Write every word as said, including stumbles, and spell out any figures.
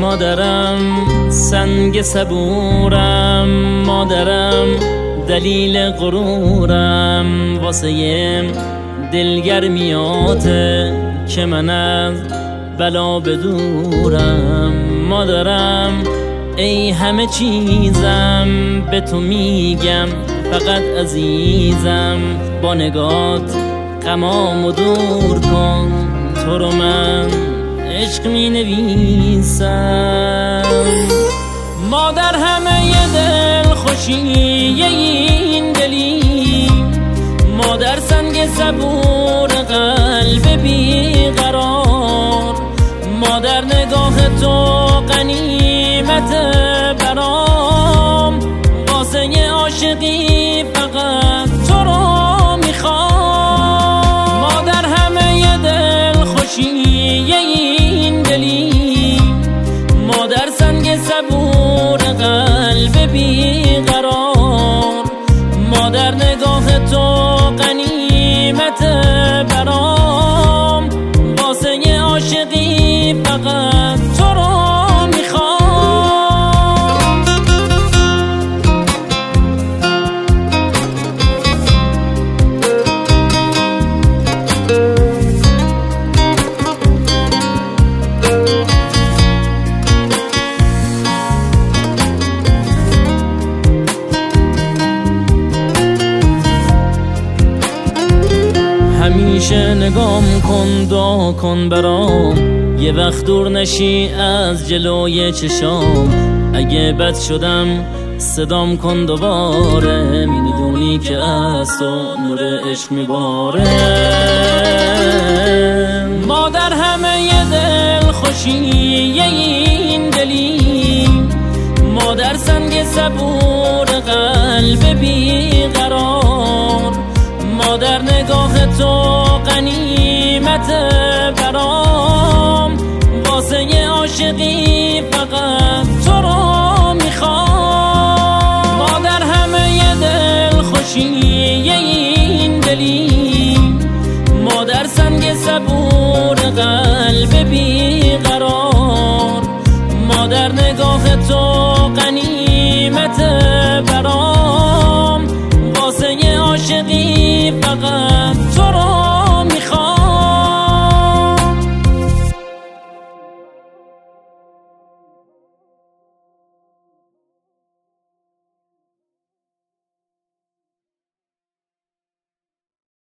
مادرم سنگ صبورم، مادرم دلیل غرورم، واسه دلگرمیاته که من از بلا بدورم. مادرم ای همه چیزم، به تو میگم فقط عزیزم، با نگات غمامو دور کن، تو رو من عشق می نویسم. مادر همه ی دل خوشی این دلی، مادر سنگ صبور قلب بیقرار، مادر نگاه تو غنیمت برام، واسه عاشقی فقط تو رو میخوام. مادر همه ی دل خوشی این دلی، مادر سنگ صبور قلب بیقرار، مادر نگاه تو غنیمت برام، واسه عاشقی فقط تو رو میخوام. همیشه نگام کن، دعا کن برام، یه وقت دور نشی از جلوی چشام. اگه بد شدم صدام کن دوباره، میدونی که از تو نور عشق میباره. مادر همه ی دل خوشی این دلی، مادر سنگ صبور قلب بیقرار، مادر نگاه تو غنیمت برام، واسه عاشقی فقط تو رو میخوام. مادر همه ی دل خوشی